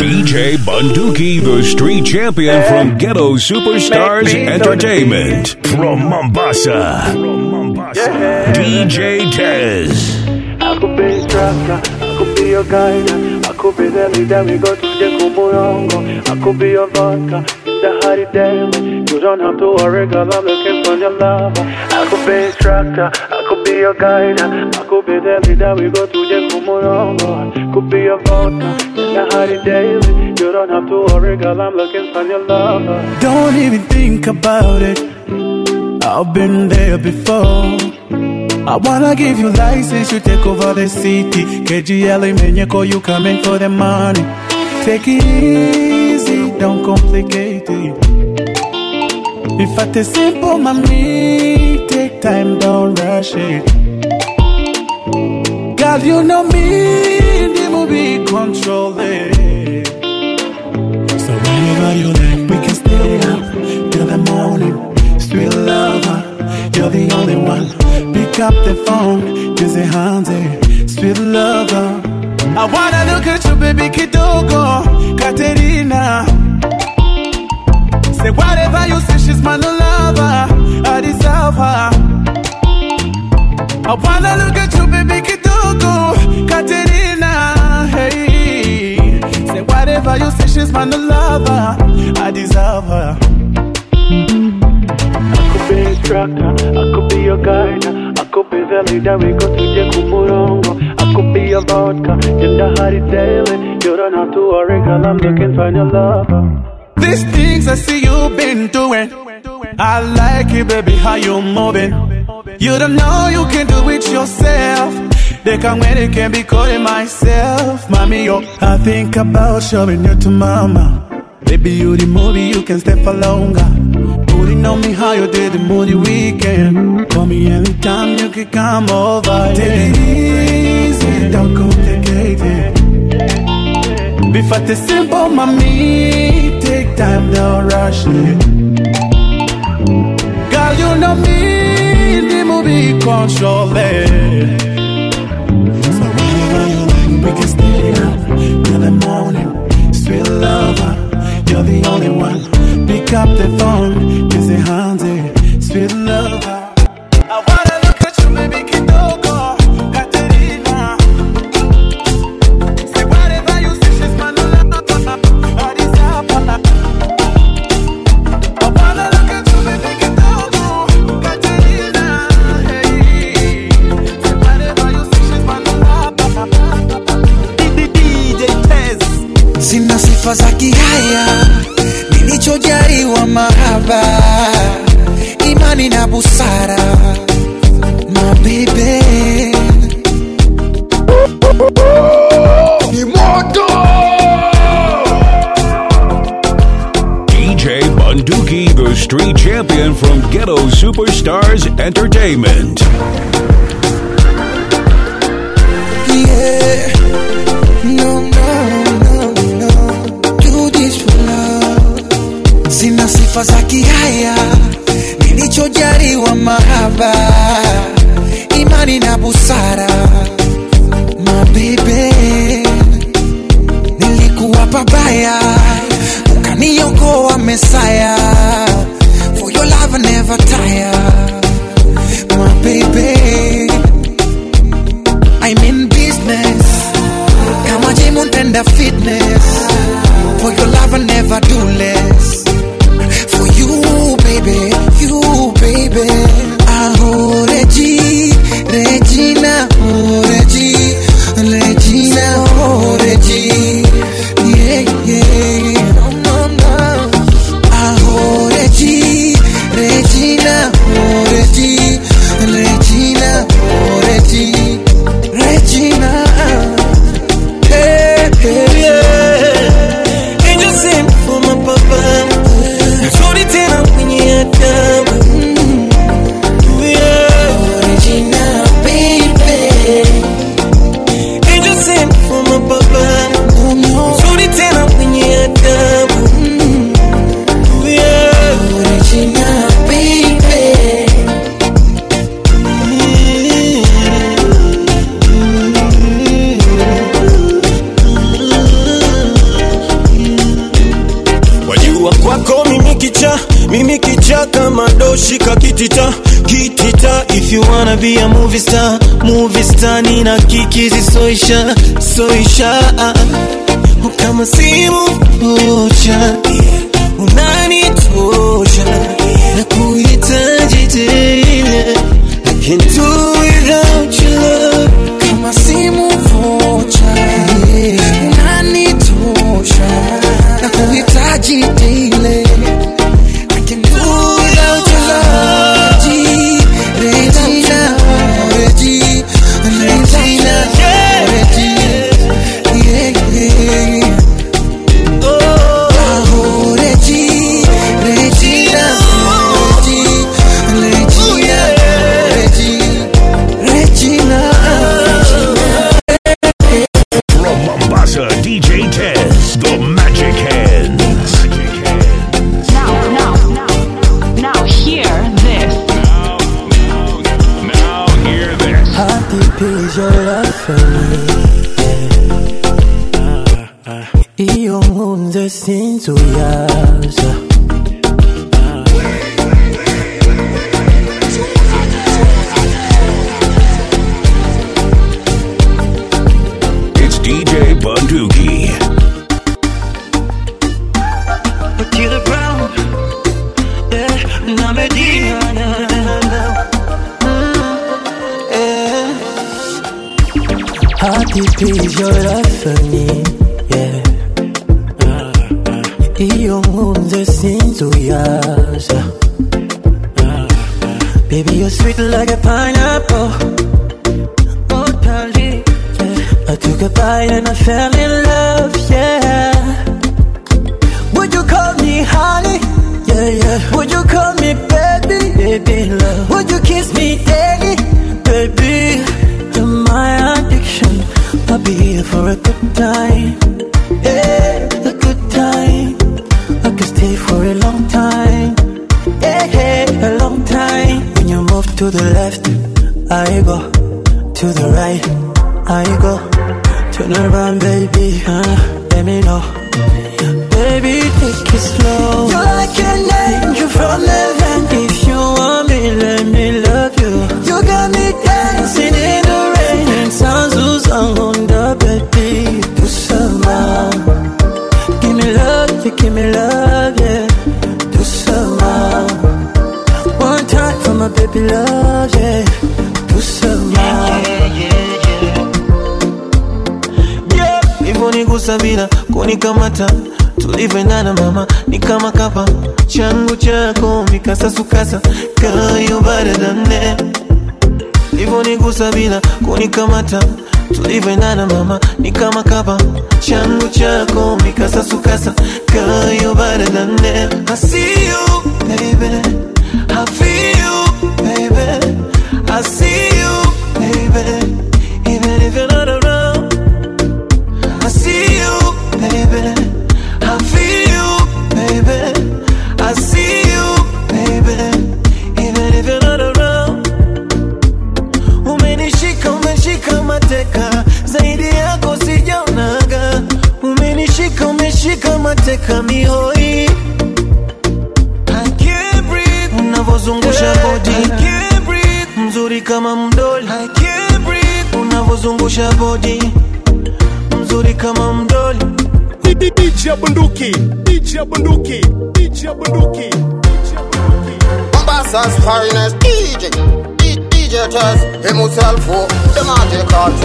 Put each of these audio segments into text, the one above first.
DJ Bunduki, the street champion from Ghetto Superstars Entertainment. From Mombasa, DJ Tez. I could be instructor, I could be your guide, I could be the leader, we go to the Kumurongo. I could be your vodka, in the Hari Daily. You don't have to worry, girl, I'm looking for your lover. I could be instructor, I could be your guide, I could be the leader, we go to the Kumurongo. I could be your vodka, in the Hari Daily. You don't have to worry, girl, I'm looking for your lover. Don't even think about it, I've been there before. I wanna give you license, you take over the city. KGL, Menyeko, you coming for the money. Take it easy, don't complicate it. If I take simple, mommy, take time, don't rush it. God, you know me, the movie control it. So whenever you like, we can stay up till the morning. Sweet lover, you're the only one. Pick up the phone, use your hands, sweet lover. I wanna look at you, baby Kidogo, Katerina. Say whatever you say, she's my new lover, I deserve her. I wanna look at you, baby Kidogo, Katerina. Hey, say whatever you say, she's my new lover, I deserve her. I could be instructor, I could be your guide, I could be the leader, we go to the Kumurongo. I could be your vodka, in the Hari Daily. You don't have to worry, girl, I'm looking for your lover. These things I see you've been doing, I like it, baby, how you moving. You don't know you can do it yourself. They can't wait, they can't be calling myself. Mommy, yo, I think about showing you to mama. Baby, you the movie, you can stay for longer. Putting on me how you did the moody weekend. Call me anytime, you can come over. Take it easy, don't complicate it. Be fat is simple, mommy. Take time, don't rush it. Girl, you know me, the movie control it. So whenever you like, we can stay up till the morning. Sweet lover, you're the only one. Pick up the phone, use your hands, sweet lover. I wanna look at you, baby Kidogo, Katerina. Say whatever you say, she's my new lover, I deserve her. I wanna look at you, baby Kidogo, Katerina. Hey, say whatever you say, she's my new lover. DJ Tez. Sina sifa za kihaya, nilichojaliwa mahaba, imani na busara, my baby. Ni moto. DJ Bunduki, the street champion from Ghetto Superstars Entertainment. Yeah, no. Do this for love. Sina sifa za kihaya, nilichojaliwa mahaba, imani na busara, my baby. Nilikuwa pabaya, ukaniokoa Messiah. For your love I never tire, my baby. I'm in business, kama gym and fitness. For your love I never do less. For you, baby, you, baby. Oh, Regina, oh, Regina, oh, Regina. Yeah. No. Oh, Regina, oh, Regina, oh, Regina. Hey, yeah. Angel sent for my papa. Mimi kichaka madoshika kitita, kitita. If you wanna be a movie star nina kikizi soisha, soisha. Kama simu moja unanitosha, na kuhitaji tena, I can't do without your love. Kama simu moja unanitosha, na kuhitaji tena, I can't do without your love. Regina, Regina, DJ Tez, the Magic Hands. Now hear this. Now hear this. How deep is your love for me? Iyo nkunze sinzuyaza. It's DJ Bunduki. To the ground, yeah, na Medina, yeah. How deep is your love for me, yeah. Iyo nkunze sinzuyaza. Baby, you're sweet like a pineapple. Oh, darling, yeah. I took a bite and I fell in love, yeah. Would you call me honey? Yeah, yeah. Would you call me baby? Baby, love. Would you kiss me daily? Baby, you're my addiction. I'll be here for a good time. Yeah, a good time. I could stay for a long time. Yeah, a long time. When you move to the left, I go. To the right, I go. Turn around, baby, let me know. Baby, take it slow. You're like an angel from heaven. If you want me, let me love you. You got me dancing in the rain, and sounds who's on the baby. Do some more. Give me love, you give me love, yeah. Do some more. One time for my baby love, yeah. Do some more. Yeah, hivyo nigusa bila kunikamata. Tulivyoendana mama, ni kama kapa. Changu chako, mikasa sukasa. Girl, you better than that. Hivyo nigusa bila kunikamata. Tulivyoendana mama, ni kama kapa. Changu chako, mikasa sukasa. Girl, you better than that. I see you, baby. I feel you, baby. I see you, baby. Even if you're not around, I see you, baby. I feel you, baby. I see you, baby. Even if you're not around. Umenishika, umeshika mateka. Zaidi yako sijaonaga. Umenishika, umeshika mateka mihoi. I can't breathe. Unavozungusha body, I can't breathe. Mzuri kama mdoli, I can't breathe. Unavozungusha body, mzuri kama mdoli. DJ Bunduki, DJ Bunduki, DJ Bunduki, DJ Bunduki. Mombassa's finest DJ Tez, himself for the Magic Hands.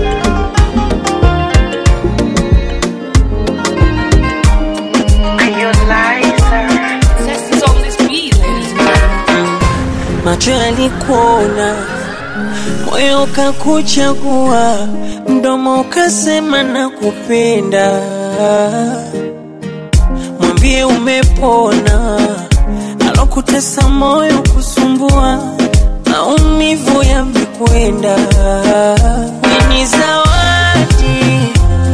Macho yalikuona, moyo ukakuchagua, mdomo ukasema nakupenda. Mwambie umepona, alokutesa moyo kusumbua, maumivu yamekwenda. Ni zawadi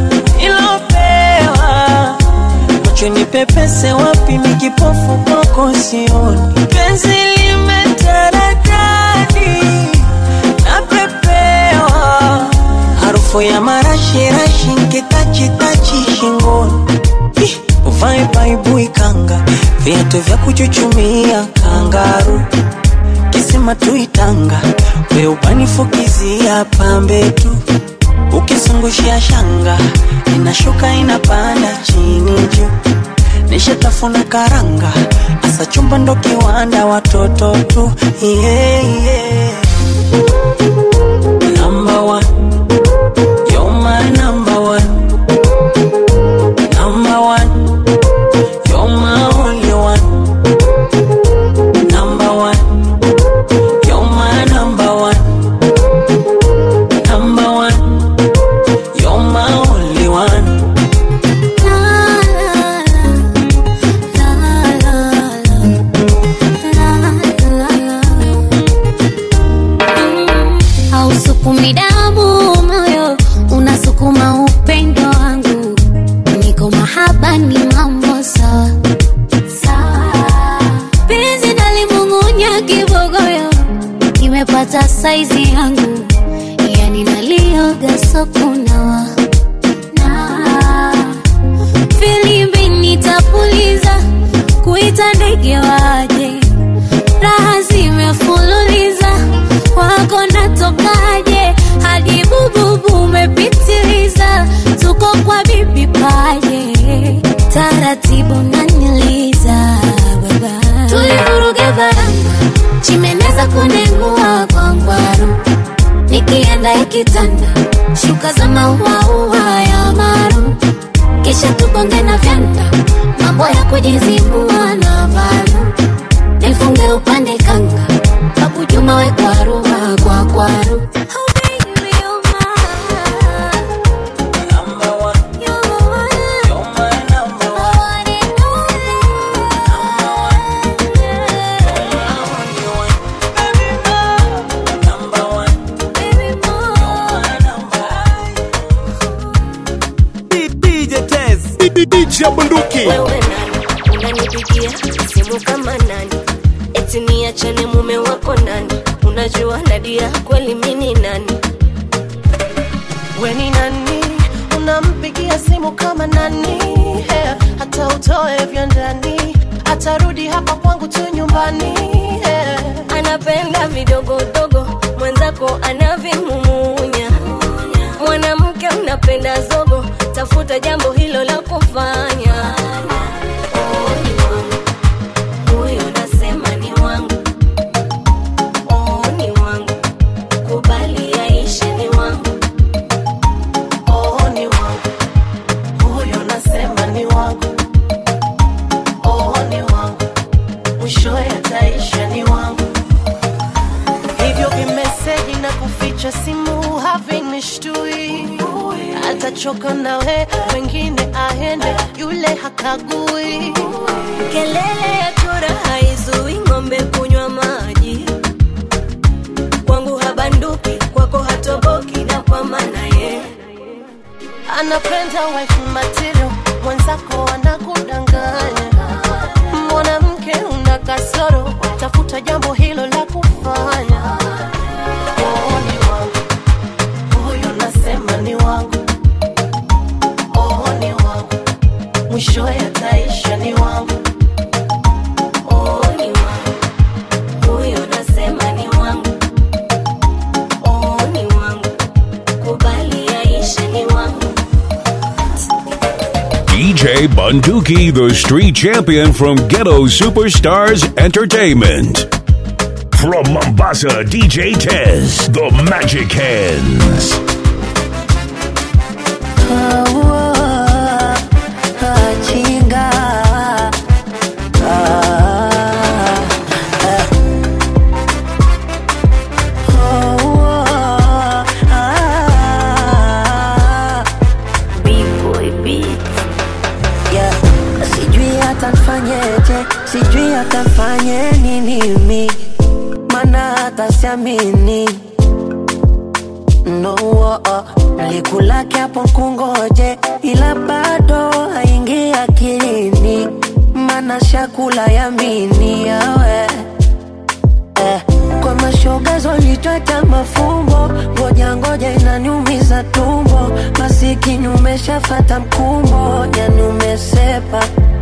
ilopewa, macho nipepese wapi, mikipofu kwako sioni. Penzi limetaradadi, napepewa, harufu ya marashi rashi, nkitachi tachi shingoni. uvae baibui kanga, viatu vya kuchuchumia kangaru, kisima tuitanga, we ubanifukizia pambe tu, ukizungushia shanga, inashuka inapanda chini juu, nishatafuna karanga, asa chumba ndo kiwanda watoto tu, yeah, yeah. Number one, you're my number one. Number one, you're my only one. Number one, you're my number one. Number one, you're my only one. Hausukumi damu moyo, unasukuma upendo wangu. Niko mahaba ni mambo sawa sawa. Penzi nalimung'unya kibogoyo, nimepata saizi yangu. Yani nalioga sokunawa na filimbi nitapuliza, kuita ndege waje, raha zimefululiza, wako natokaje, hadi bububu umepitiliza, tuko kwa bibi paje, taratibu naniliza baba. Tulivuruge baranga, chimeneza kunengua kwa ngwaru, nikienda ikitanda, shuka za maua ya maru, kisha tukonge na vyanda, mambo ya kujizibua na valu, nifunge upande kanga, Babu Juma we kwaru kwa kwaru. DJ Bunduki. Wewe nani unanipigia simu kama nani? Eti niachane mume wako nani? Unajua Nadia kweli mimi nani? We ni nani unampigia simu kama nani? Hey, hata utoe vya ndani, atarudi hapa kwangu tu nyumbani. Hey. Anapenda vidogo dogo, mwenzako anavimumunya. Mwanamke unapenda zogo, tafuta jambo hilo la kufanya. Oh, ni wangu, huyo nasema ni wangu. Oh, ni wangu, kubali yaishe ni wangu. Oh, ni wangu, huyo nasema ni wangu. Oh, ni wangu, mwisho yataisha ni wangu. Hivyo vimeseji na kuficha simu havinishtui, atachoka nawe wengine aende, yule hakagui. Kelele ya chura haizui ng'ombe kunywa maji. Kwangu habanduki, kwako hatoboki, na kwa maana ye anapenda wife material, mwenzako anakudanganya. Mwanamke una kasoro, tafuta jambo hilo la kufanya. Oh, ni wangu, huyo nasema ni wangu. Oh, ni wangu, mwisho yataisha ni wangu. Oh, ni wangu, huyo nasema ni wangu. Oh, ni wangu, kubali yaishe ni wangu. DJ Bunduki, the street champion from Ghetto Superstars Entertainment. From Mombasa, DJ Tez, the Magic Hands. Sijui atafanye nini mi, mana hata siamini. No, likulake hapo kungoje, ila bado haingi akilini, mana shakula yamini yawe. Kwa mashoga zolitweta mafumbo, ngoja inaniumiza tumbo, masikini umeshafata mkumbo, yani umesepa.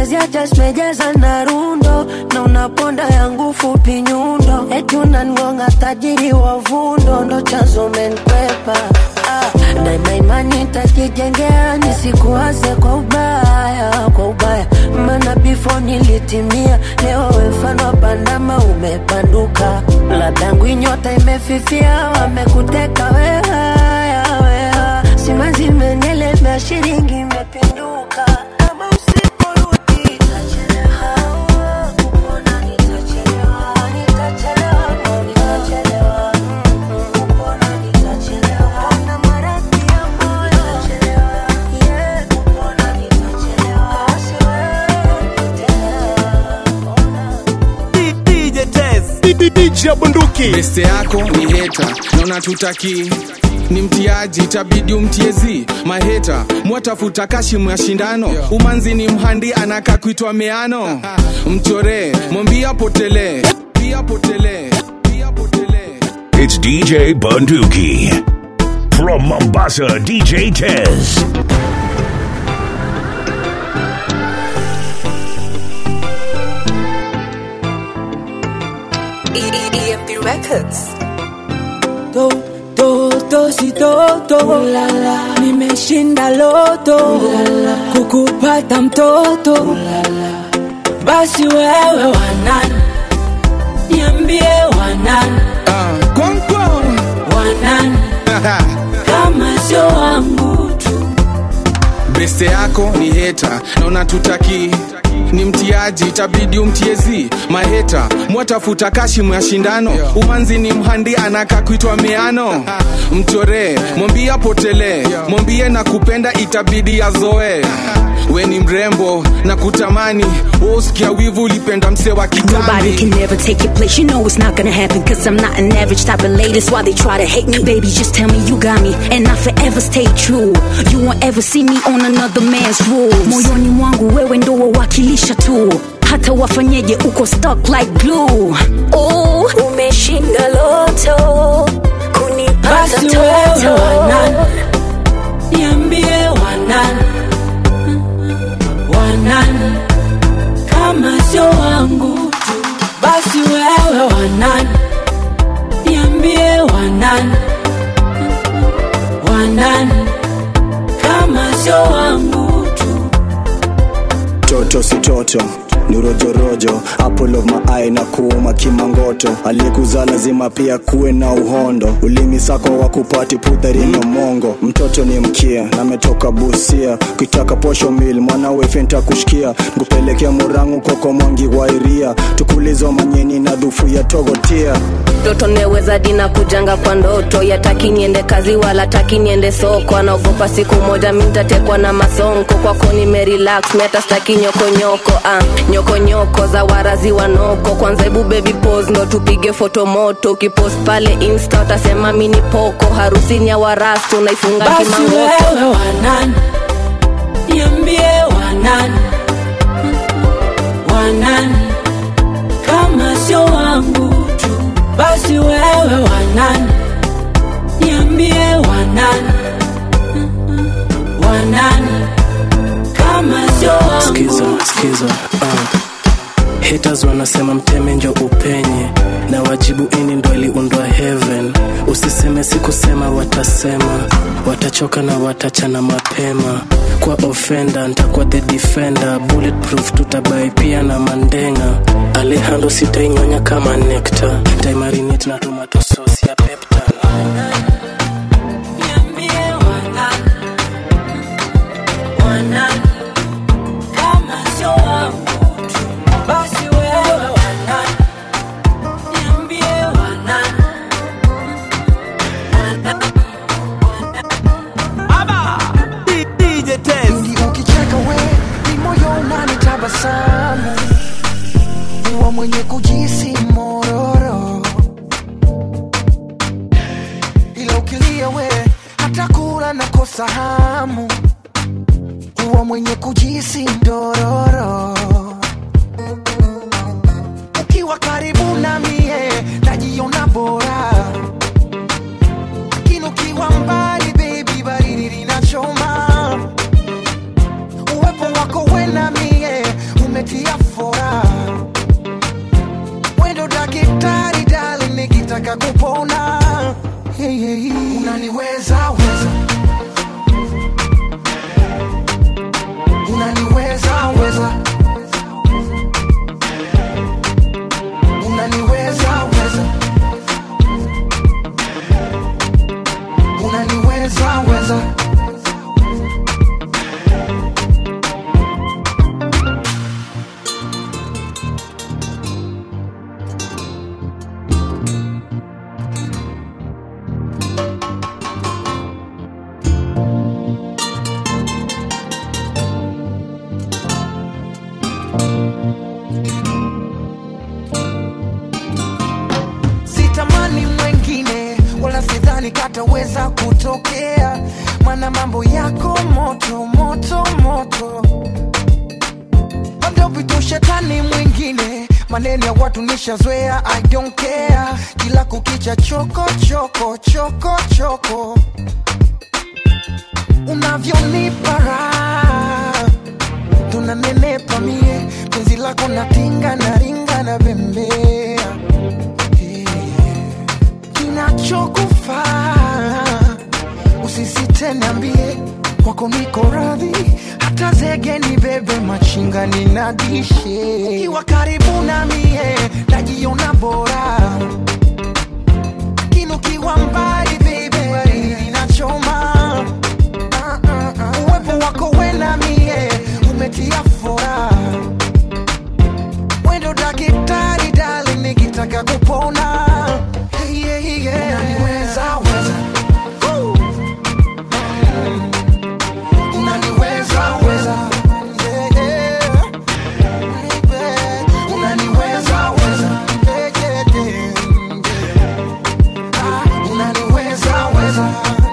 umeziacha zimejaza na rundo, na unaponda yangu fupi nyundo, eti unangonga tajiri wa vundo, ndo chanzo menkwepa. Na imani nitajijengea, nisikuwaze kwa ubaya, kwa ubaya. Maana before nilitimia, leo we mfano wa bandama umepanduka. Labda nyota imefifia, wamekuteka wewe, wewe. Simanzi menielemea, shilingi imepinduka. Kama usiporudi nitachelewa, kupona nitachelewa, nitachelewa, nitachelewa, kupona nitachelewa, na maradhi ya moyo nitachelewa, yeah, kupona nitachelewa, siwezi DJ Tez, DJ Bunduki. Beste yako ni hater, na unatutaki ni mtiaji, itabidi umtiezi. Maheta mwatafuta kashimu ya shindano, umanzi ni mhandi anaka kuitwa meano. Mchore mwambia potele, pia potele, pia potele. It's DJ Bunduki. From Mombasa, DJ Tez. EMP Records. Si toto, nimeshinda loto, kukupata mtoto. Basi wewe wanani, niambie wanani, wanani, kama sio wangu tu. Beste yako ni hater, na unatutaki ni mtiaji, itabidi umtiezi. Maheta mwatafuta kashimu ya shindano, umanzi ni mhandi anaka kuitwa meano. Mchore mwambia potele, mwambie na kupenda itabidi azoe. We ni mrembo na kutamani, usikia wivu ulipenda mse wa kitambi. Nobody can never take your place, you know it's not gonna happen, cause I'm not an average type of lady, that's why they try to hate me. Baby, just tell me you got me, and I forever stay true. You won't ever see me on another man's rules. Moyoni mwangu wewe ndo wawakilisha tu, hata wafanyeje uko stuck like glue. Oh, umeshinda loto, kunipata toto. Wanani, niambie wanani, wanani, kama sio wangu tu. Basi wewe wanani, niambie wanani, wanani, kama sio wangu tu. Toto si toto, ni rojo rojo, apple of my eye na kuuma kimangoto. Aliyekuzaa lazima pia kuwe na uhondo, ulimi sako wa kupati puthari no mongo. Mtoto ni mkia na metoka Busia, kitaka posho mil mwanawe fenta kushikia. Ngupelekea Murangu koko mwangi wairia, tukulizo manyeni na dhufu ya togotia. Toto neweza dina kujanga kwa ndoto, yataki niende kazi wala taki niende soko. Anaogopa siku moja mintatekwa na masonko, kwako nimerelax meta staki nyoko nyoko. Nyoko nyoko za warazi wanoko, kwanza ebu baby pose ndo tupige foto moto. Ukipost pale insta utasema mini poko, harusi nya warastu naifunga kimangoto. Basi wewe wanani, niambie wanani, wanani, kama sio wangu tu. Basi wewe wanani, niambie wanani, wanani, kama sio wangu. Skiza haters wanasema mteme njo upenye, na wajibu ini ndo iliundwa heaven. Usiseme sikusema, watasema, watachoka na watachana mapema. Kwa offender nitakuwa the defender, bulletproof tutabai pia na mandenga. Alejandro sitainyonya kama nectar, taimarinate na tomato sauce ya peptan. Niambie wanani, wanani, kama sio wangu tu. Basi wewe wanani, niambie wanani, DJ Tez. Ndi ukicheka we, ni moyo unanitabasamu, uwa mwenye kujisi mororo. Ila ukilia we, hata kula na kosa hamu, uwa mwenye kujisi ndororo. Ukiwa karibu na mie, najiona bora, lakini ukiwa mbali baby, baridi linachoma. Uwepo wako we na mie, unaniweza weza, unaniweza weza, unaniweza weza, unaniweza weza. Sitamani mwengine wala sidhani kataweza kutokea, mana mambo yako moto moto moto. Labda vitu shetani mwingine, maneno ya watu nishazoea, I don't care. Kila kukicha choko choko choko choko, unavyonipa raha tunanenepa mie, penzi lako natinga na ringa na bembea, kinachokufaa usisite niambie, kwako niko radhi, hata zege ni bebe machinga ninadishe. Ukiwa karibu na mie najiona bora, kinukiwa mbali baby inachoma. Uwepo wako wena mie umetia fora, wendo dakitari dali nikitaka kupona. Hey, hey, yeah. Unaniweza weza, unaniweza weza, yeah, yeah. Unaniweza weza, yeah, yeah, yeah. Unaniweza weza.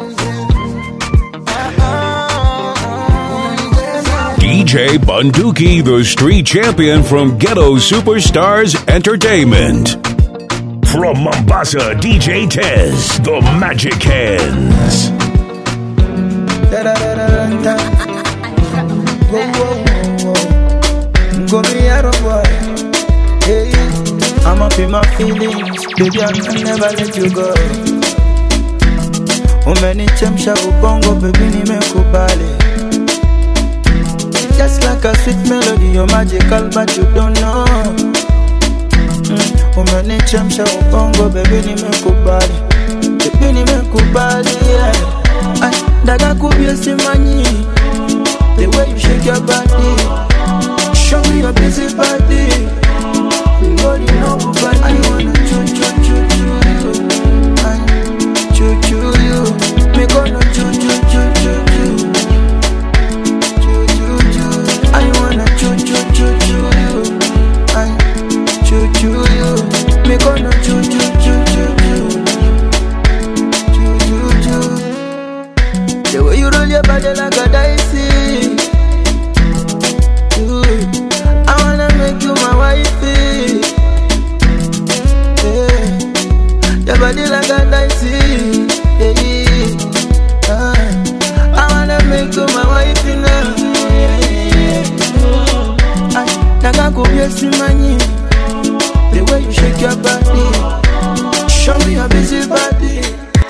DJ Bunduki, the street champion from Ghetto Superstars Entertainment. From Mombasa, DJ Tez, the Magic Hands. Go me out of boy. Hey, I'm up in my feelings, baby, I can never let you go. Umenichemsha ubongo, baby, nimekubali. Just like a sweet melody, you're magical, but you don't know. Umenichemsha ubongo, baby, nimekubali. Baby, nimekubali, yeah. Dada kubia simanyi, the way you shake your body, show me your busy body. Nobody know but I wanna choo-choo you. Me gonna choo-choo you. I wanna choo-choo you. Choo-choo you. Me gonna choo-choo you. The way you roll your body like a dicey. I wanna make you my wifey. Yeah. Your body like a dicey. Yeah. I wanna make you my wifey now. Naga kubia simanyi, the way you shake your body, show me your busy body.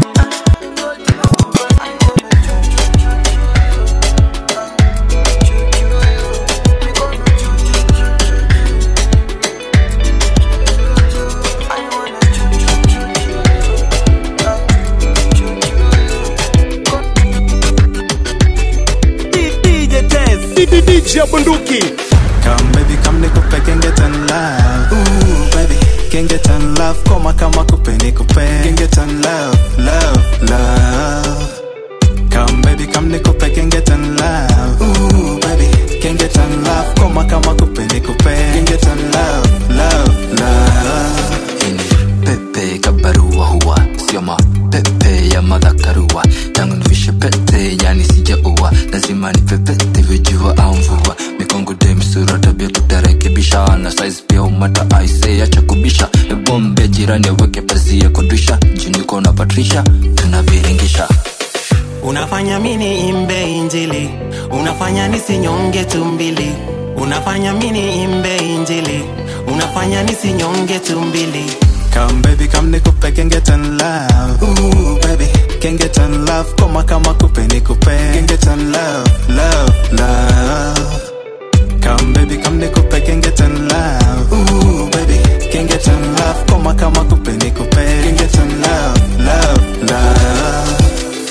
DJ Bunduki. Come baby, come nikupe can get in love. Ooh baby, can get in love. Koma kama kupe nikupe can get in love, love, love. Come baby, come nikupe can get in love. Ooh baby, can get in love. Koma kama kupe nikupe can get in love, love, love. Pepe kabarua huwa sio mapepe ya madhakarua, tangu nivishe pete yani sijaua, lazima nipepete vijua au mvua. Mikongo dem sura tabia tutarekebisha, na size pia umata aise acha kubisha. Bombe jirani weke pazia kudisha, juniko na Patricia tunaviringisha. Unafanya mini imbe injili, unafanya nisinyonge tumbili. Unafanya mini imbe injili, unafanya nisinyonge tumbili. Come baby, come nikupe can get in love. Ooh baby, Can't get on love, koma kama kupe ni kupe. Can't get on love, love, love. Come baby, come ni kupe, can't get on love. Ooh baby, can't get on love, koma kama kupe ni kupe. Can't get on love, love, love.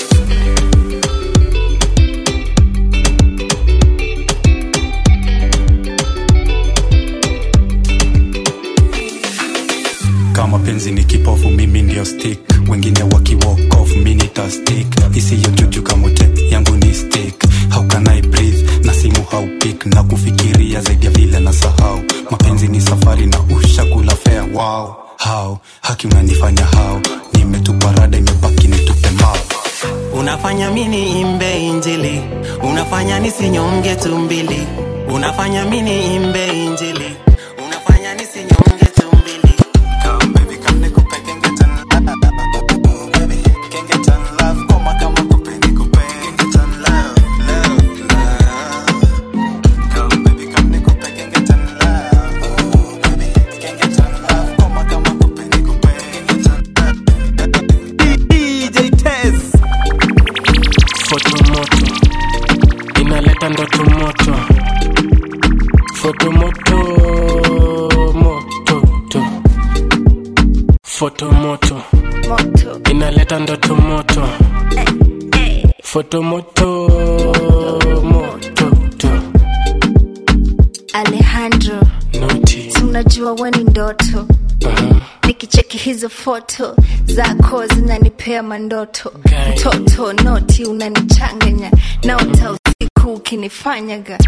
Kama penzi ni kipofu mimi ndio stick. Wengine waki walk off mimi nita stick. Isiyo juju kamote yangu ni stick. How can I breathe? Na simu how pick. Na kufikiria zaidi ya vile na sahau. Mapenzi ni safari na ushakula fare. Wow, how? Haki unanifanya how? Nimetupa rada imebaki nitupe mbao. Unafanya mini imbe injili. Unafanya nisinyonge tumbili. Unafanya mini imbe injili. Unafanya nisinyonge tumbili. Come baby, come ni kupe, can't get on love. Baby, can't get on love, koma kama kupe ni kupe. Can't get on love, love, love. Come baby, come ni kupe, can't get on love. Baby, can't get on love, koma kama kupe ni kupe. Can't get on love. DJ Tez. Fotomoto inaleta ndoto moto. Fotomoto moto to. Fotomoto inaleta ndoto moto. Fotomoto moto to. Alejandro Noti unajua wani ndoto. Nikicheki hizo foto zako zinanipea mandoto. Mtoto noti unanichanganya na uta usiku ukinifanyaga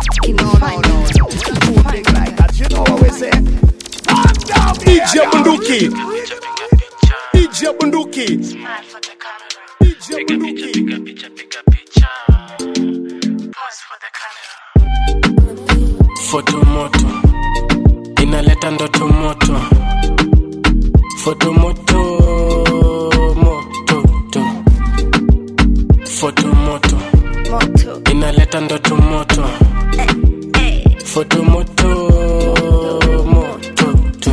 DJ Bunduki. DJ Bunduki. DJ Bunduki. Fotomoto inaleta ndoto moto. Fotomoto moto to. Fotomoto inaleta ndoto moto. Fotomoto moto to.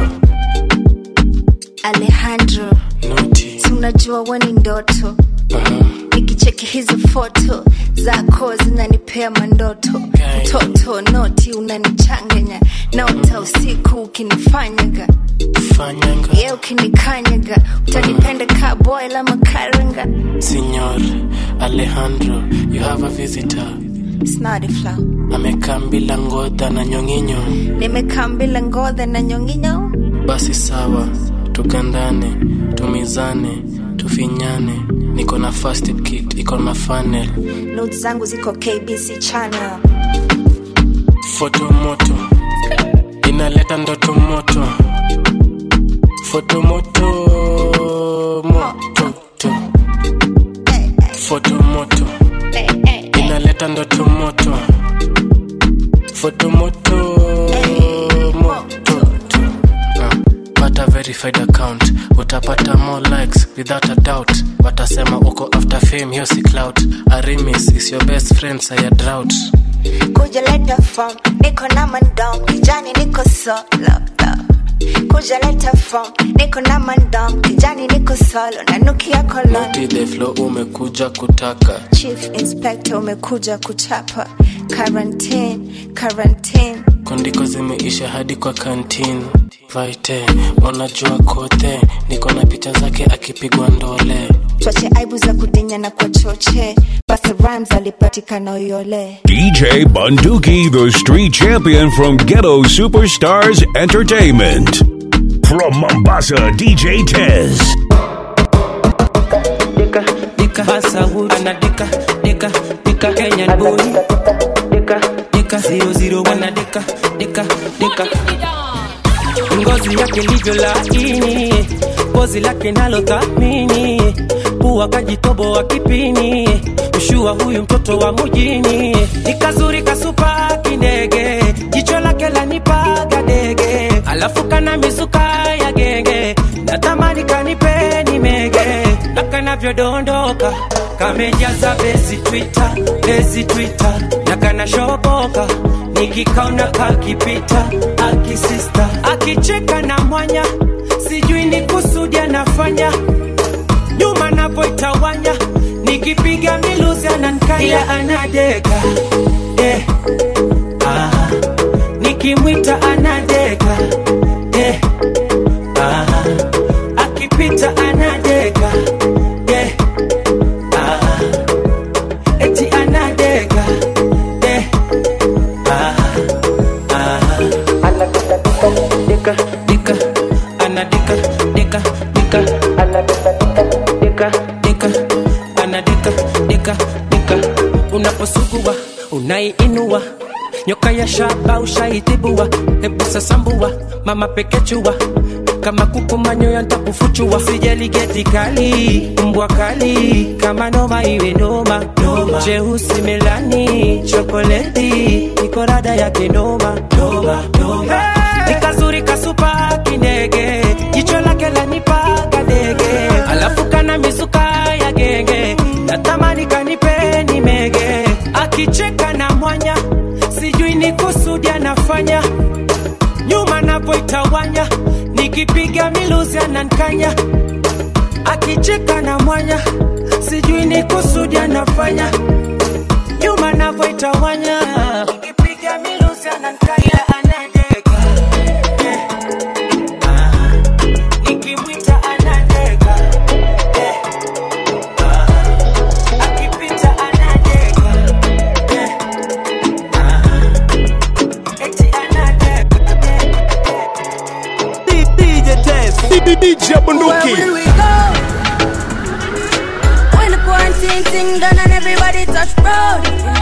Alejandro Noti unajua wani ndoto. Nikicheki hizo foto zako zinanipea mandoto. Mtoto noti unanichanganya na uta usiku ukinifanyaga. Yeah, ukinikanyaga utanipenda ka boy la makaranga. Signor Alejandro, you have a visitor. Snardy flow. Amekambila ngodha na nyonginyo. Nimekambila ngodha na nyonginyo. Basi sawa, tukandane, tumizane, tufinyane. Niko na first aid kit, iko na funnel. Notes zangu ziko KBC channel. Fotomoto inaleta ndoto moto. Fotomoto moto to. Fotomoto inaleta ndoto moto. Fotomoto moto to. Pata verified account, utapata more likes without a doubt. Watasema uko after fame, hiyo si clout. Arimis is your best friend, saya drought. Kuja leta form, niko na mandom. Kijani niko solo. Kuja leta form, niko na mandom. Kijani niko solo, nanukia kolon. Noti the flow umekuja kutaka. Chief Inspector umekuja kuchapa. Quarantine Kondiko zimeisha hadi kwa canteen. Vaite, unajua kote. Niko na picha zake akipigwa ndole. Tuache aibu za kudinya na kwa choche. Basi rhymes alipatikana uyole. DJ Bunduki, the street champion from Ghetto Superstars Entertainment. From Mombasa, DJ Tez. Dika Basawood anadika dika Kenyan boy dika 001 dika ngozi yake livyo laini, pozi lake nalo thamini, pua kajitobo wa kipini, ushua huyu mtoto wa mujini, nikazuri kasupa kindege, jicho lake lanipaga dege, alafu kana mizuka ya genge, natamani kanipeni mege, na kanavyo dondoka kamejaza bezi Twitter, na kana shoboka nikikaona kakipita akisista, akicheka na mwanya, sijui ni kusudi anafanya, nyuma napoitawanya, kila anadeka, nikimwita anadeka, akipita anadeka, eti anadeka, deka, deka, anadeka, deka, deka, anadeka, deka, deka, anadeka, deka, deka. Unaposugua unaiinua, nyoka ya shaba ushaitibua, hebu sasambua mama pekechua, kama kuku manyoya nitakufuchua. Sijali geti kali, mbwa kali, kama noma iwe noma, noma. Jeusi melani, chokoleti, niko rada yake noma, noma, noma. Hey! Nikazuri kasupa kindege, jicho lake lanipa kadege, alafu kana mizuka ya genge, natamani kanipe ni mege. Akicheka na mwanya, sijui ni kusudi anafanya, nyuma napoitawanya, nikipiga miluzi anankanya. Akicheka na mwanya, sijui ni kusudi anafanya, nyuma napoitawanya, nikipiga miluzi anankanya. Anadeka, nikimwita anadeka, akipita anadeka, eti anadeka. DJ Test, DJ Bunduki. Where will we go? When the quarantine thing done and everybody touch road.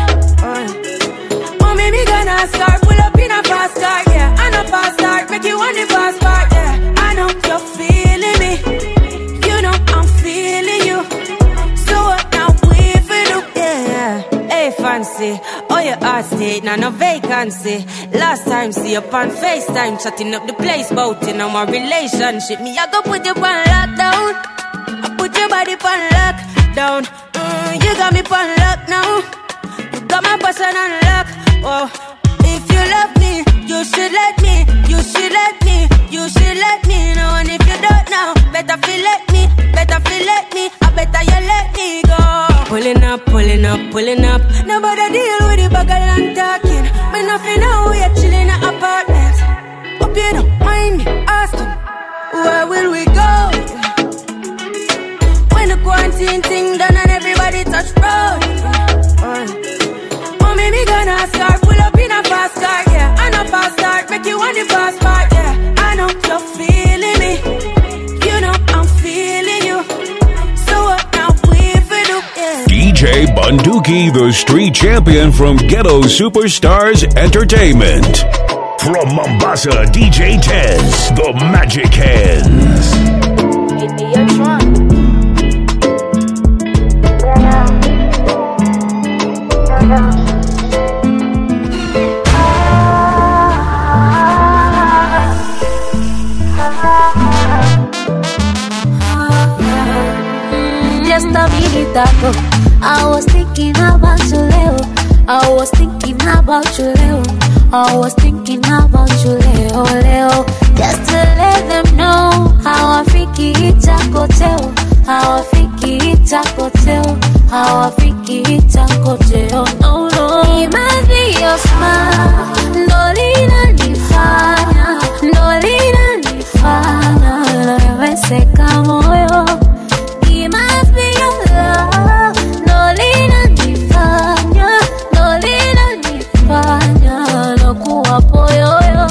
Oh, maybe gonna start, pull up in a fast car, yeah. And a fast start, make you want the fast part, yeah. I know you're feeling me, you know I'm feeling you. So what now we for do, yeah. Hey fancy, oh your heart state, now no vacancy. Last time see you on FaceTime, chatting up the place, bout in our relationship. Me I go put you on lockdown, I put your body on lockdown. You got me on lock now, you got my person on lock. Oh, if you love me, you should let me, you should let me, you should let me know. And if you don't know, better feel let me, better feel let me, I better you let me go. Pulling up, pulling up, pulling up. Nobody deal with the bag and talking. Me nothing now, we are chilling in an apartment. Hope you don't mind me asking, where will we go? When the quarantine thing done and everybody touch road. Oh, maybe gonna start, pull up in a fast car, yeah. And a fast start, make you want the fast part, yeah. I know you're feeling me, you know I'm feeling you. So what now we for do, yeah. DJ Bunduki, the street champion from Ghetto Superstars Entertainment. From Mombasa, DJ Tez, the Magic Hands. Just a minute ago, I was thinking about you, Leo. I was thinking about you, Leo. I was thinking about you, Leo, Leo. Just to let them know how I think it's a hotel. How I think it's a hotel. How I think it's a hotel. No, no. It might be your smile. No linanifanya. No linanifanya. Nawezeka moyo. It might be your love. No linanifanya. No linanifanya. Nakuwa poyoyo.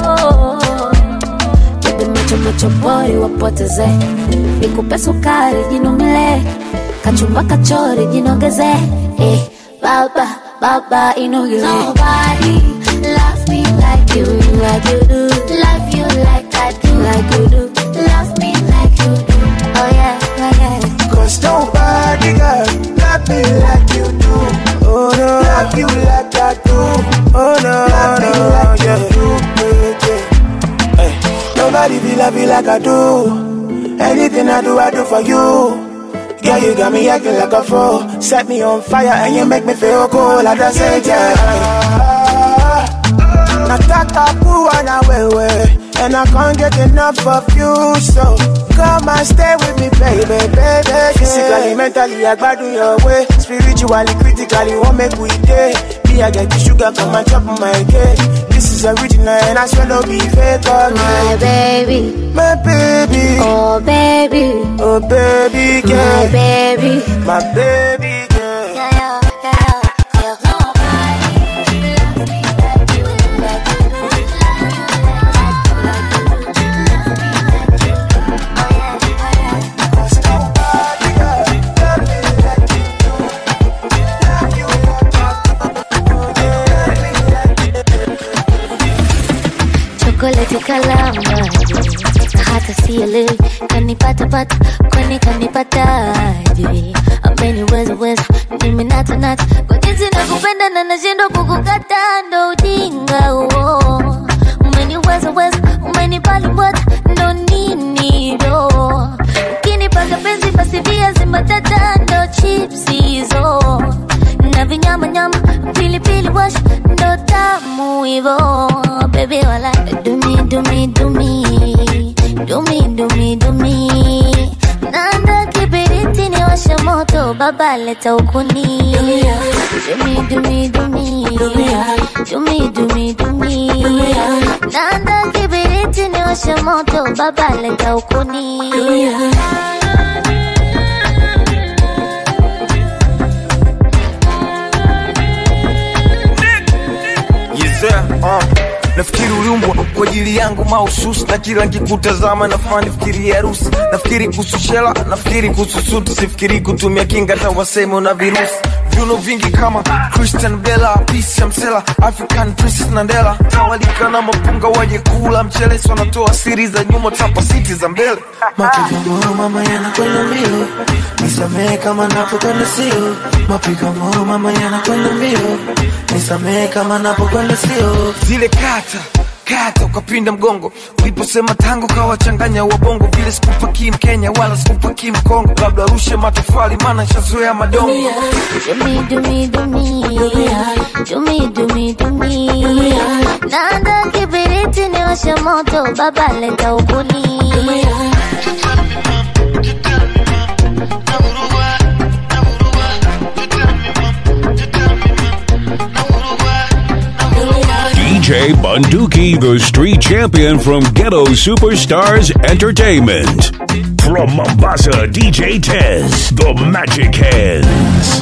Bebe macho macho bori wapoteze. Nikupe sukari jinumile. Kachumba kachori jinongeze. Baba, baba inogile. Nobody loves me like you do. Love you like I do. Like you do. Love me like you do. Oh yeah, oh yeah. Cause nobody girl love me like you do. Oh no. Love you like I do. Oh no. Love me like you do. Yeah. Hey. Nobody feel love you like I do. Anything I do for you. Yeah, you got me acting like a fool. Set me on fire and you make me feel cool. At the same time, nataka kuwa na wewe, and I can't get enough of you. So come and stay with me, baby, baby. Physically, mentally, I gotta do your way. Spiritually, critically, what make we day? Me, I get the sugar, come and chop my cake. This is original and I swear no be fake. My baby, my baby, oh baby, oh baby, girl. My baby, my baby, girl. Yeah, yeah, yeah, yeah. Chocolate kalama, hata siele, kanipata pata, kwani kanipataje? Ameniweza, nimenata, kwa jinsi nakupenda na nashindwa kukukata, ndo ujinga huo. Umeniweza, umenipali bwata, ndo nini do? Ukinipaka penzi basi viazi mbatata, ndo chips hizo. Na vinyama, pilipili wash, ndo tamu hivo. Baby, wala do me. Nanda kibiriti ni washa moto, baba leta ukuni. Do me. Nanda kibiriti ni washa moto, baba leta ukuni. Nafikiri uliumbwa kwa ajili yangu mahususi, na kila nikikutazama nafanya fikiri harusi. Nafikiri kuhusu shela, nafikiri kuhusu suti, sifikiri kutumia kinga hata waseme una virusi. Viuno vingi kama Christian Bella, Peace ya Msela, African Princess Nandela. Tawalika na mapunga waje kula mchele, so wanatoa siri za nyuma tapa siti za mbele. Mapigo moyo mama yanakwenda mbio, nisamehe kama napokwenda sio. Mapigo moyo mama yanakwenda mbio, nisamehe kama napokwenda sio. Zile kata ukapinda mgongo uliposema tango kawachanganya wabongo. Vile sikupaki Mkenya wala sikupaki Mkongo, labda rushe matofali maana shazoea madongo. Do me. Nanda kibiriti ni washa moto, baba leta ukuni. DJ Bunduki, the street champion from Ghetto Superstars Entertainment. From Mombasa, DJ Tez, the Magic Hands.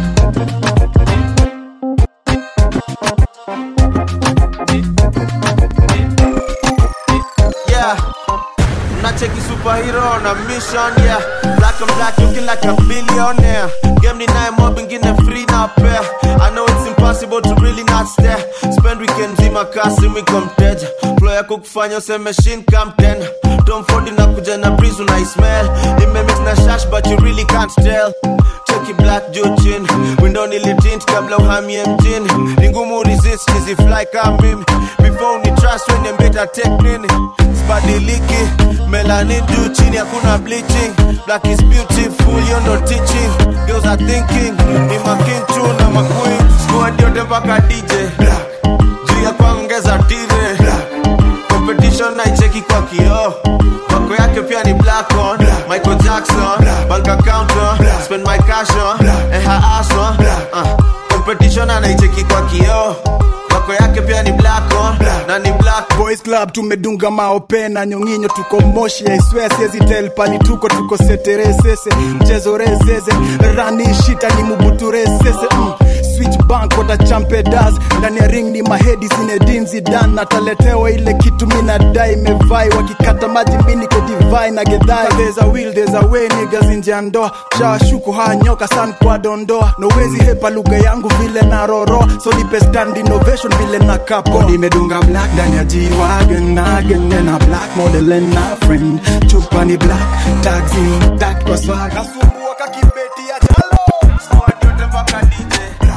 Yeah, nacheki superhero on a mission, yeah. Black and black looking like a billionaire. Game ni nae mob ingine free na pair. I know it's impossible to really not stare. Spend weekends in my car, see me come mteja. Flow ya kukufanya use machine come tena. Don't fold in kuja na breeze unai smell. Nime mix na shash but you really can't tell. Checky black juu chin, window nilitint kabla uhamie mjini. Ningumu resist nizi fly kama mimi. Before ni trust when you better take nini. Spadiliki, melanin juu chini hakuna bleaching. Black is beautiful, you're not teaching. Girls are thinking, ni making true na maqueen. Squad yote mpaka DJ Black, juu ya kuongeza tire Black, competition na icheki kwa kioo. Wako yake pia ni black on Black, Michael Jackson Black, bank account on Black, spend my cash on Black, and her ass on Black, competition na icheki kwa kioo. Wako yake pia ni black on Black, na ni black. Boys Club tumedunga maopena nyonginyo tuko moshi I swear siezi tell pani tuko seteresese mchezo rezeze rani shita ni mubutu resese Switch bank wata champedas ndani ya ring ni mahedi Zinedine dan nataletewa ile kitu mina dai mevai wakikata maji mini ko divine na gedai. There's a will there's a way niggas nje ya ndoa shashuku hanyoka san kwa dondoa no wezi hepa lugha yangu vile na roro so nipe stand innovation vile na kapo nimedunga black ndani ya G-Wagon again na black model and na friend chupa ni black taxi that kwa swag asumbua kakibeti ya chalo squad yote mpaka DJ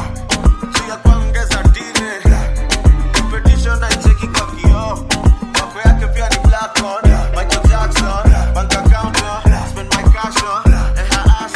chia kuongeza tine competition na cheki kwa kioo wako yake pia ni black on Michael Jackson bank account on spend my cash on and her ass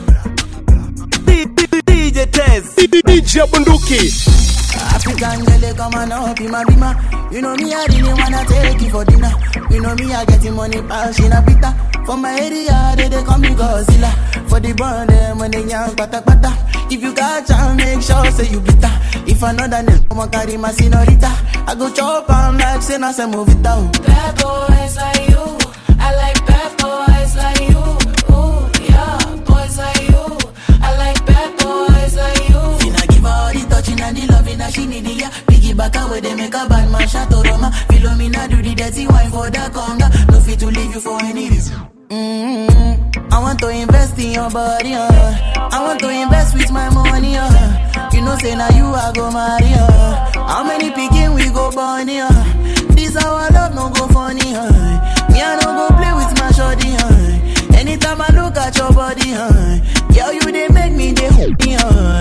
on DJ Tez DJ Bunduki African girl come on up in my bima. You know me, I really wanna take you for dinner. You know me, I getting money, pal, she na pita. For my area, they call me Godzilla. For the band, them when they young, pata pata. If you catch and make sure, say you bitter. If another name, I'ma carry my senorita. I go chop and like, say, na say move it down. Bad boys like you, I like bad boys like you. Ooh, yeah, boys like you, I like bad boys like you. Finna give her all the touching and the loving that she need, yeah. Back away, they make a bad man shot Roma. Philomena do the dirty wine for the conga. No fit to leave you for any reason. I want to invest in your body, I want to invest with my money, You know, say now you I go marry, How many picking we go born, This our love no go funny, Me I no go play with my shorty, Anytime I look at your body, Girl, you they make me they hoopy,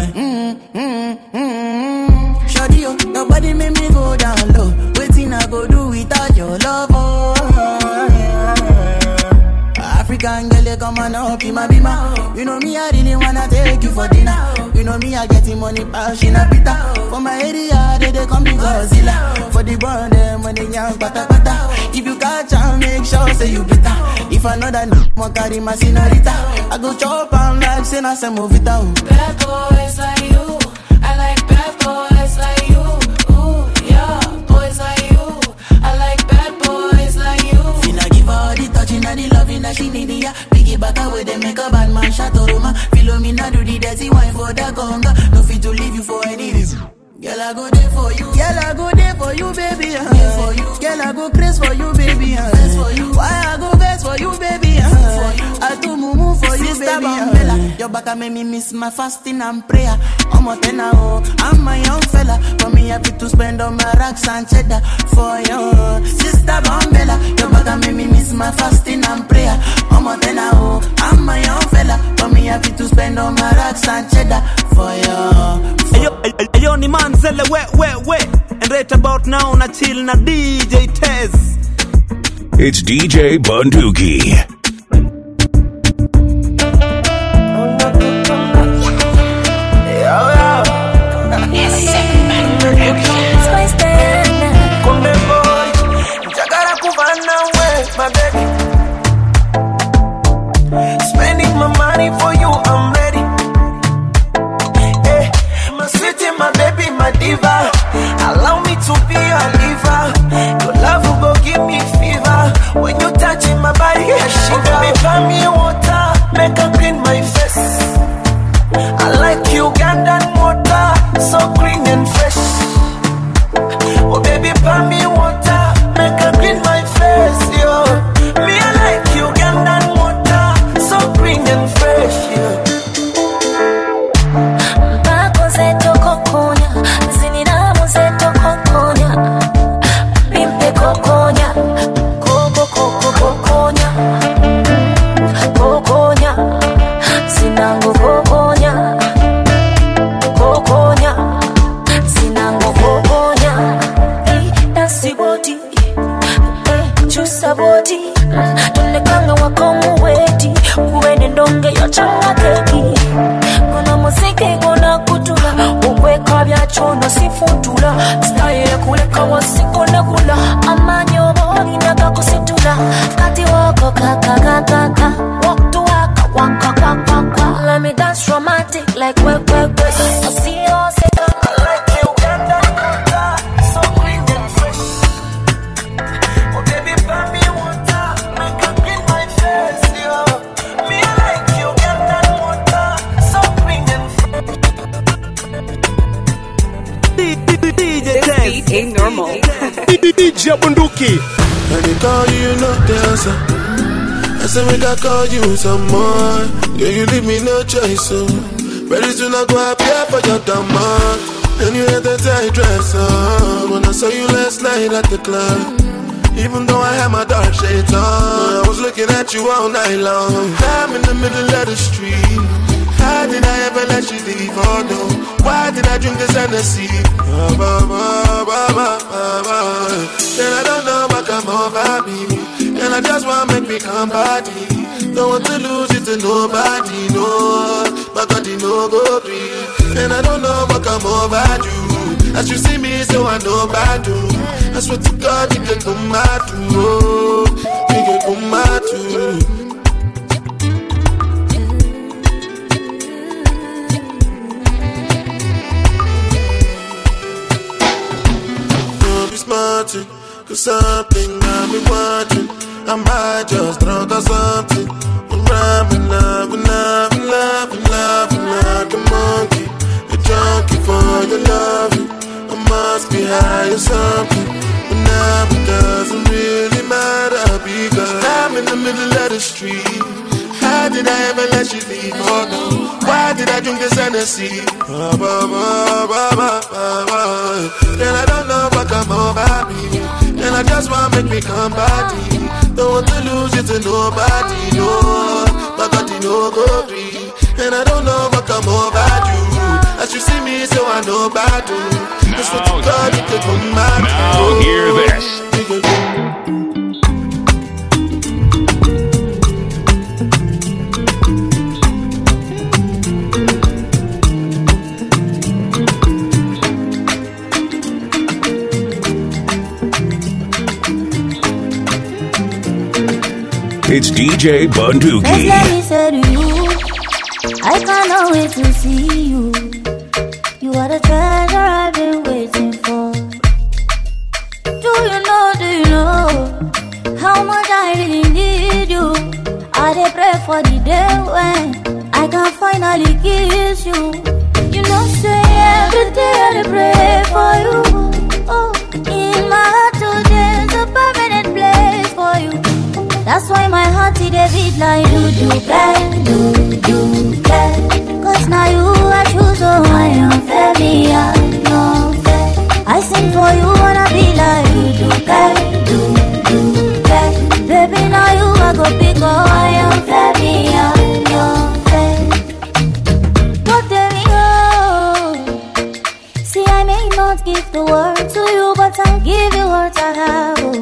Shorty, your body make me go down low. Waiting I go do without your love, African girl, you come on up in my bima. You know me, I really wanna take you for dinner. You know me, I getting money, pal, she na pita. For my area, they call me Godzilla. For the band, them when they young, pata pata. If you catch and make sure, say you bitter. If another no, I'ma carry my senorita. I go chop and like, say na say move it down. Bad boys like you, I like bad boys like you. Ooh, yeah, boys like you, I like bad boys like you. Finna give her all the touching and the loving that she need, yeah. Piggy back away, they make a bad man shot Roma. Philomena do the dirty wine for the conga. No fit to leave you for any reason. Girl, I go there for you. Girl, I go there for you, baby. For you. Girl, I go crazy for you, baby. For you. Why I go best for you, baby? I do mumu for you, Sister baby. Your back make me miss my fasting and prayer. I'm a tenor, I'm my young fella. For me, happy to spend on my racks and cheddar for you, Sister Bambella. Your back make me miss my fasting and prayer. I'm a tenor, I'm my young fella. For me, happy to spend on my racks and cheddar for you. Ayo ni manzele we. And right about now na chill na DJ Tez. It's DJ Bunduki. My baby, spending my money for you, I'm ready. Hey, my sweetie, my baby, my diva. Allow me to be your liver. Your love will go give me fever. When you touching my body, I shiver. Baby, buy me water, make her clean my face. I like Ugandan water, so green and fresh. Oh baby, buy me water, make her clean my face, yo. Me I like Ugandan water, so green and fresh, yo. Bako zeto kokonya, zininamu zeto kokonya. Pimpe kokonya, koko kokonya. Kokonya, sinango kokonya. Kokonya, sinango kokonya. Dance body, juice body. Tulekanga wakomu weti, kuwene ndonge yochanga keki. Kuna muziki gona kutula, ukweka bya chono sifutula. Style kuleka wasikona kula, amanyo boni naga kusitula. Kati wako kaka, walk to waka. Let me dance romantic like we. I see you all say I like you, Uganda, so green and fresh. Oh baby, buy me water, make her clean my face, yo. Me I like you, Uganda water, so green and fresh. DJ Tez. Ain't normal. DJ Bunduki. When they call you, you know the answer. I said we got call you some more. Yeah, you leave me no choice, so very soon I go up here for your demand. And you had that tight dress on when I saw you last night at the club. Even though I had my dark shades on, I was looking at you all night long. I'm in the middle of the street. How did I ever let you leave? Oh no, why did I drink this Hennessy? Then I don't know what come over me. And I just wanna make me come body. Don't want to lose it to nobody, no. My body no go free. And I don't know what come over you. As you see me, so I know bad do. I swear to God, you can come mad too. You can come mad too. Smarting, cause something I've been watching. I might just drunk or something. I'm loving, like a monkey. A junkie for your loving. I must be high or something. But now it doesn't really matter because I'm in the middle of the street. How did I ever let you leave? Oh no. Why did I drink this Hennessy? And I don't know what come over me. And I just want to make me come body. Don't want to lose you to nobody, no. My body no go free. And I don't know what come over you. As you see me, so I know bad do. That's what you got, you can come mad. Now hear this. It's DJ Bunduki. Just let me say to you, I cannot wait to see you. You are the treasure I've been waiting for. Do you know how much I really need you? I dey pray for the day when I can finally kiss you. You know, say every day I dey pray for you. Oh, in my heart today's a permanent place for you. That's why my heart is a beat like do bang. Cause now you I choose, oh I am fair, me I know fair. I sing for you wanna be like do bang. Baby now you I go pick, oh I am fair, me I know fair. But there we go. See I may not give the word to you, but I'll give you what I have, oh.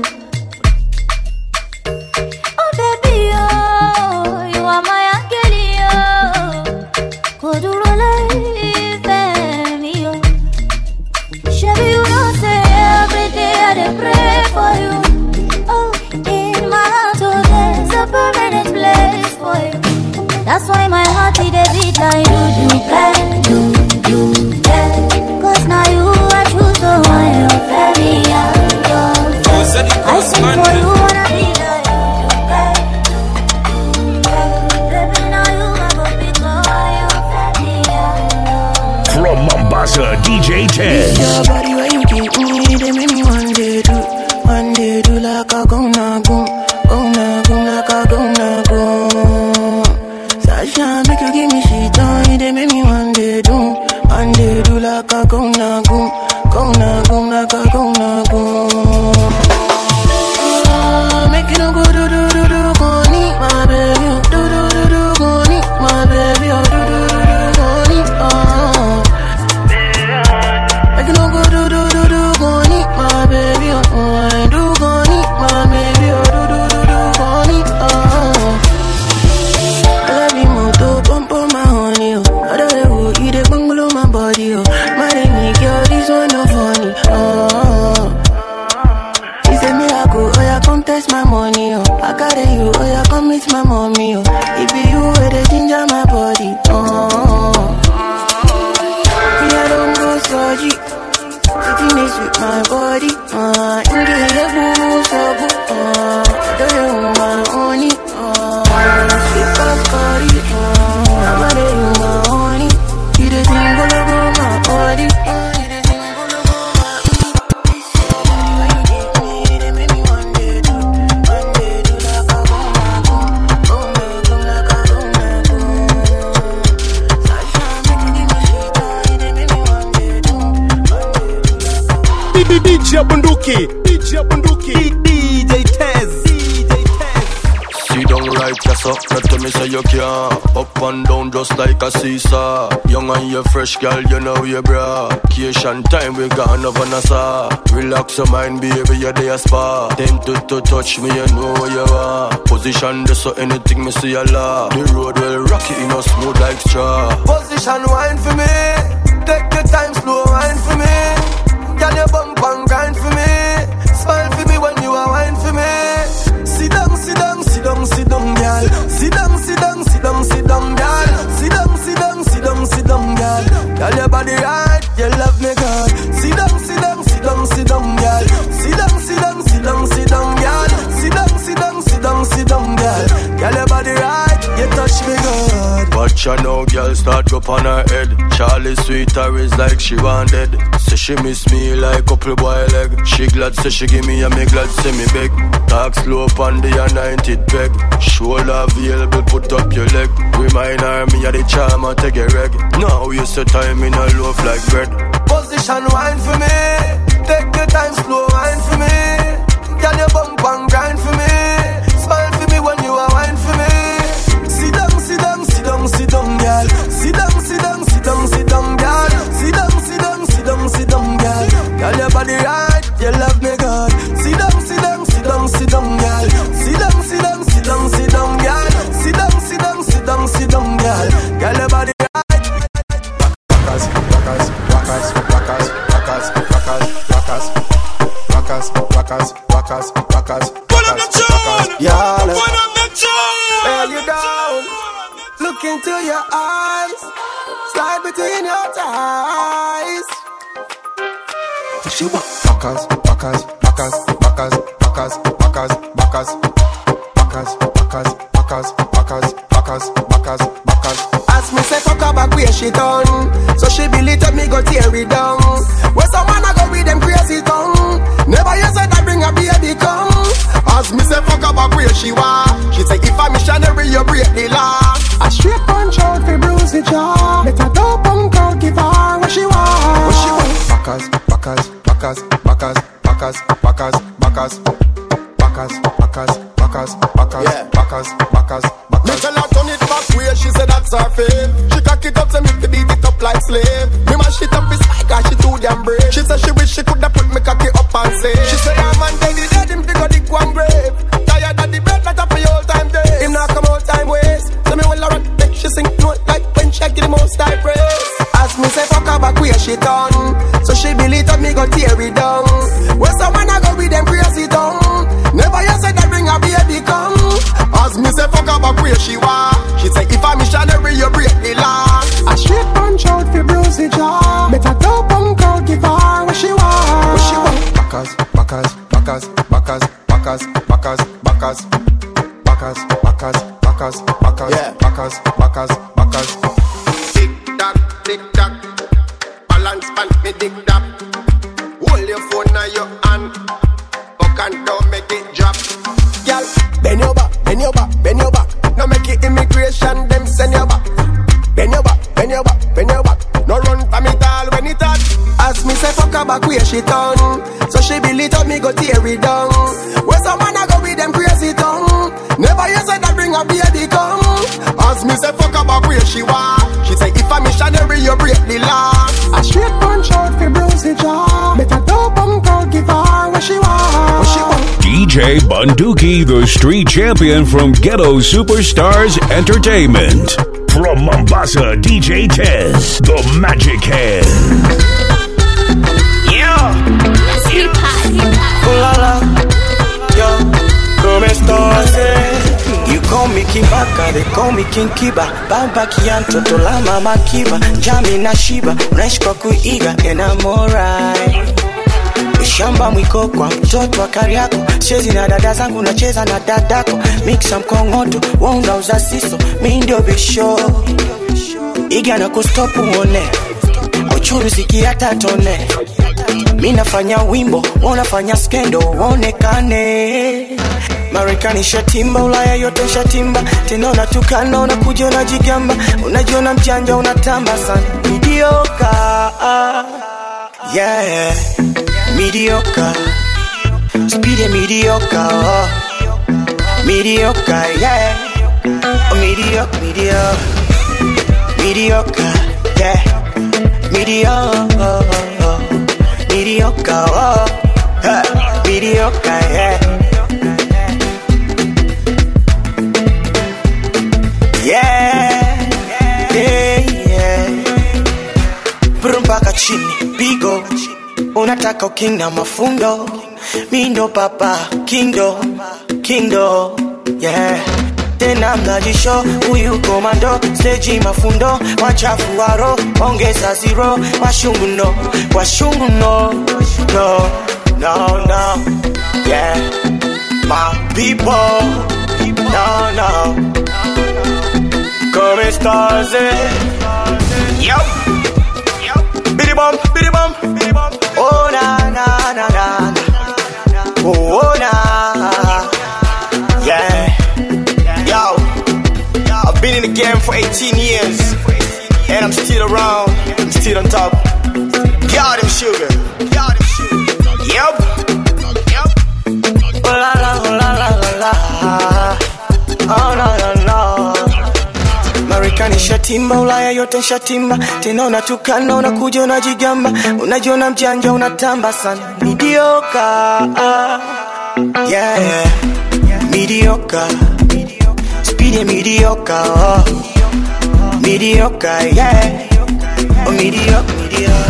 That's why my heart is a beat like do. Cause now you I choose, so I am very young. I sing for you wanna be like baby now you I go big, I am very young. From Mombasa, DJ Tez. Your body where you keep me, they make me one day do like a gonna go like a gonna go. Sasha, make you give me shit on, they make me one day do like a gonna go like a gonna go. Make you no go do go need my baby, do go need my baby, do go need make you no go do go need my baby, I do go need my baby, do go need I love you moto pump on my honey, I don't know you the bungalow my body, my name girl this one no funny, she said me I go, oh yeah come test my money, I carry you, oh yeah come meet my mommy, it be you where they ginger my body, me I don't go surgery, sitting is with my body, in the boo so boo, do you want honey, sweet as curry, I'm a day my honey, you the thing go over my body, DJ Bunduki, DJ Tez. See down right, yes up, not to me say you can't. Up and down just like a seesaw. Young and you fresh girl, you know you bra. Vacation time we gone over Nassau. Relax your mind, baby, you're there spa. Tempted to touch me, you know where you are. Position this so anything me see a lot. The road will rocky, you know smooth like straw. Position wine for me, take your time, slow wine for me. body right, you love me good. Sit down, sit down, sit down, sit down, girl. Sit down, sit down, sit down, sit down, girl. Sit down, sit down, sit down, sit down, girl. Girl, your body right, you touch me good. Watch her now, girl, start up on her head. Charlie sweet her is like she wanted. Say she miss me like couple boy leg. She glad say she give me and me glad say me beg. Talk slow up on the anointed peg. Shoulder available, put up your leg. Remind her me of the charm and take a reg. Now you set time in a loaf like bread. Position wine for me. Take the time slow wine for me. Can you bump and grind for me? Smile for me when you are wine for me. Sit down, sit down, sit down, sit down, girl. Sit down, sit down, sit down, sit down, girl. Sit down, sit down, sit down, sit down, girl. Girl, your body right, you love me good. Sit down, sit down, sit down, sit down, girl. Sit down, sit down, sit down, sit down, girl. Sit down, sit down, sit down, sit down, girl. Girl, your body right. Rockers, rockers, rockers, rockers, rockers, rockers, rockers, rockers, rockers, rockers, rockers. Y'all, lay you down. Look into your eyes. Slide between your thighs. She want rockers, rockers, rockers, rockers, rockers, rockers, rockers, rockers, rockers, rockers, rockers, rockers, rockers, rockers. As me say fuck her back where she done, so she believe me go tear it down. Where some man a go with them crazy tongue. Never you said I bring a baby come. As me say fuck her back where she was. She say if I'm missionary you break the law. A straight punch out fi bruise the jaw. Let a dope punk out give her what she want. What she want? Rockers, rockers, rockers, rockers, rockers, rockers, rockers, rockers, rockers, rockers, rockers, rockers, rockers. Me tell her turn it back where she said that's her fave. She cock it up to me to beat it up like slave. Me mash it up his spike cause she too damn brave. She said she wish she coulda put me cocky up and say. She said her man dead him to go dig one grave. Tired of the bed that up for all time days. Him not come out time waste. So me will run make she sing note like when she get the most I praise. As me say fuck her back where she done, so she believe that me go tear it down. Where some man a go with them crazy tongue. Never you said that bring a baby come. As me say fuck her back where she was. She say if I'm missionary you break the law. A straight punch out fi bruise the jaw. Better go punk out give her what she want. What she want? Rockers, rockers, rockers, rockers, rockers, rockers, rockers, rockers, rockers, rockers, rockers, rockers, rockers, rockers. Tick tock, balance pan me dick tap. Hold your phone in your hand, fuck and don't make it drop. Girl, bend your back, bend your back, bend your back. No make it immigration, them send your back. Bend your back, bend your back, bend your back. No run from it all when it hot. As me say fuck her back where she done, so she believe me go tear it down. Where some man a go with them crazy tongue. Never you said that bring a baby come. As me say fuck her back where she was. She say if I'm missionary you break the law. A straight punch out fi bruise the jaw. Better dope punk out give her what she want. What she want? DJ Bunduki, the street champion from Ghetto Superstars Entertainment. From Mombasa, DJ Tez, the Magic Hand. Oh la la, yo, come estás? You call me Kibaka, they call me King Kiba. Baba Kianto, Tola Mama Kiba. Jami na Shiba, unaishi kwa kuiga and I'm alright. Shamba mwiko kwa mtoto wa Kariako. Chezi na dada zangu nacheza na dadako. Mixa mkongoto, waunda uza siso. Mi ndio bisho Iga na kustopu uone Uchuru ziki hata tone. Mi nafanya wimbo, wanafanya skendo, waonekane. Marekani shatimba, Ulaya yote shatimba. Tena unatukana, unakuja unajigamba. Unajiona mjanja, unatamba sana. Mediocre, yeah, mediocre. Speed mediocre, oh. Mediocre, yeah. Mediocre, mediocre. Mediocre, yeah. Mediocre, mediocre, oh. Mediocre, yeah. Yeah, yeah, yeah. Brumpaka chini, bigo. Unataka uking na mafundo. Mindo papa, kindo, yeah. tena mnajisho huyu komando stage mafundo machafu waro ongeza zero washungu no no yeah my people no come stars yo bidi bum oh na oh na yeah yo I've been in the game for 18 years and I'm still around, I'm still on top. Got him sugar. Yep. Oh la la la. Oh no. Marekani shatimba, Ulaya yote shatimba. Tena unatukana, unakuja unajigamba. Unajiona mjanja, unatamba sana. Mediocre. Yeah. Mediocre. Speedy mediocre. Mediocre, yeah. Oh, mediocre, yeah.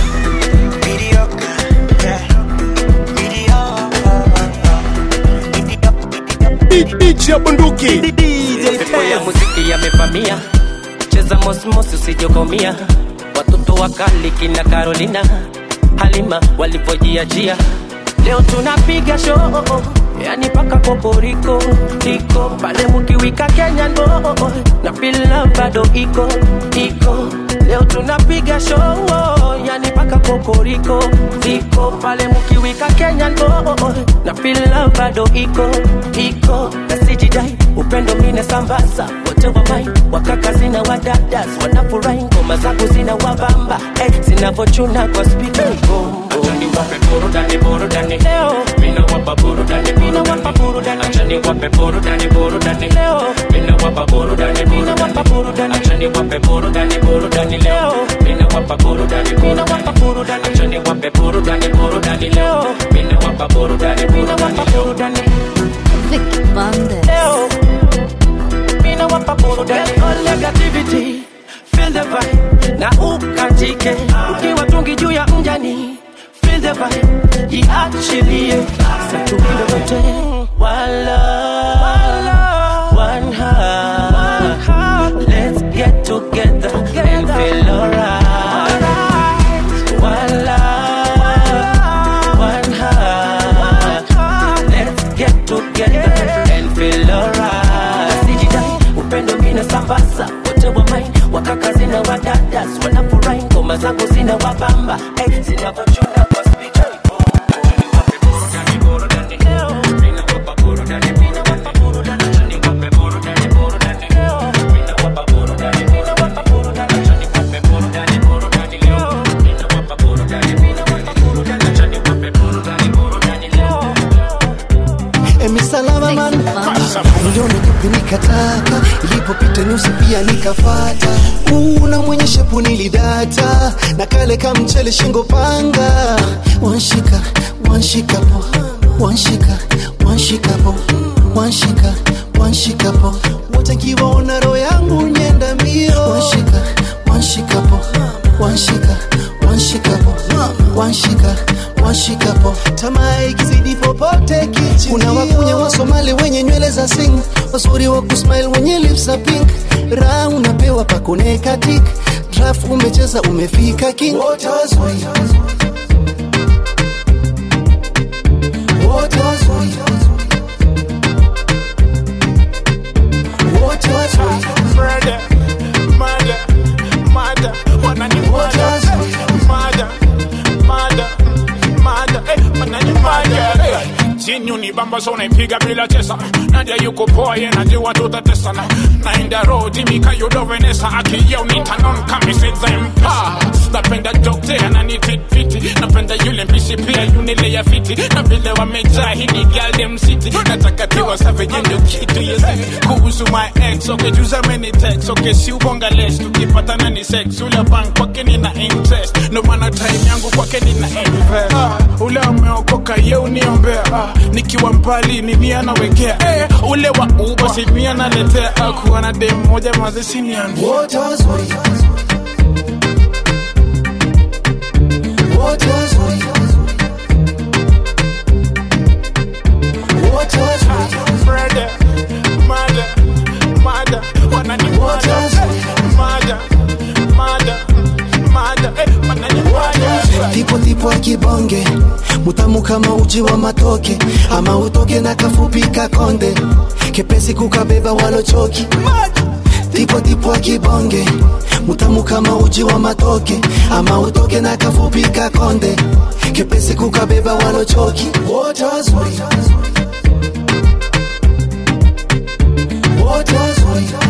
DJ Bunduki, Pepo ya muziki yamevamia, cheza mosmos usijokomia. Watoto wakali kina Carolina, Halima walipojiachia. Leo tunapiga show, yani paka kokoriko iko pale mkiwika Kenya ndo na feel bado iko leo tunapiga show, yani paka kokoriko iko pale mkiwika Kenya ndo na feel bado iko na sijidai upendo mine sambaza wote wa mai wakaka zina wadadas wanafurahi ngoma zangu zina wabamba zinavochuna kwa speaker achani wape burudani leo mina wapa burudani achani wape burudani leo mina wapa burudani achani wape burudani leo mina wapa burudani achani wape burudani leo mina wapa burudani Vicky Bande leo mina wapa burudani all negativity feel the vibe na ukatike ukiwa tungi juu ya mjani feel the vibe jiachilie sasa wote wala one heart let's get together and feel alright wala one heart let's get together and feel alright sijidai upendo mine sambaza wote wa mai wakaka zina wadadas wanafurahi ngoma zangu zina wabamba zinavochuna kwa speaker Salama man Milioni kipi nikataka Ilipopita nyusi pia nikafata na mwenye shepu nilidata Na kale kamchele shingo panga Wanshika po Wanshika po Watakiwaona roho yangu nyenda mbio Wanshika po Wanshika po Tamaa ikizidi popote kichi Kuna wakunya wa Somali wenye nywele za sing Wazuri wa kusmile wenye lips za pink Raha unapewa pakoneka tik Draft umecheza umefika king Wote wazuri Mada wanani mada Chini unibamba so unaipiga bila chesa Nadia yuko poa ye najua tutatesana Naenda road mika yudo Venesa Aki yeo nitanon kami seza mpa Napenda dokte ananitit fiti Napenda yule mpishi pia yunile ya fiti Na vile wamejaa hini girl dem city Nataka tiwa savage ndo kitu yesi Kuhusu my ex okay juza many text Okay si ubonga less tukipata nani sex Ule bank kwake nina interest No mana time yangu kwake nina invest Ule umeokoka ye uniombea Nikiwa mbali nini anawekea Ule wa uba si mi analetea Kuwa na dem moja mazi siniani Wote wazuri mutamu kama uji wa matoke, ama utoke na kafupi kakonde, kepesi kukabeba walochoki, tipo tipo akibonge, mutamu kama uji wa matoke, ama utoke na kafupi kakonde, kepesi kukabeba walochoki. Wote wazuri, wote wazuri,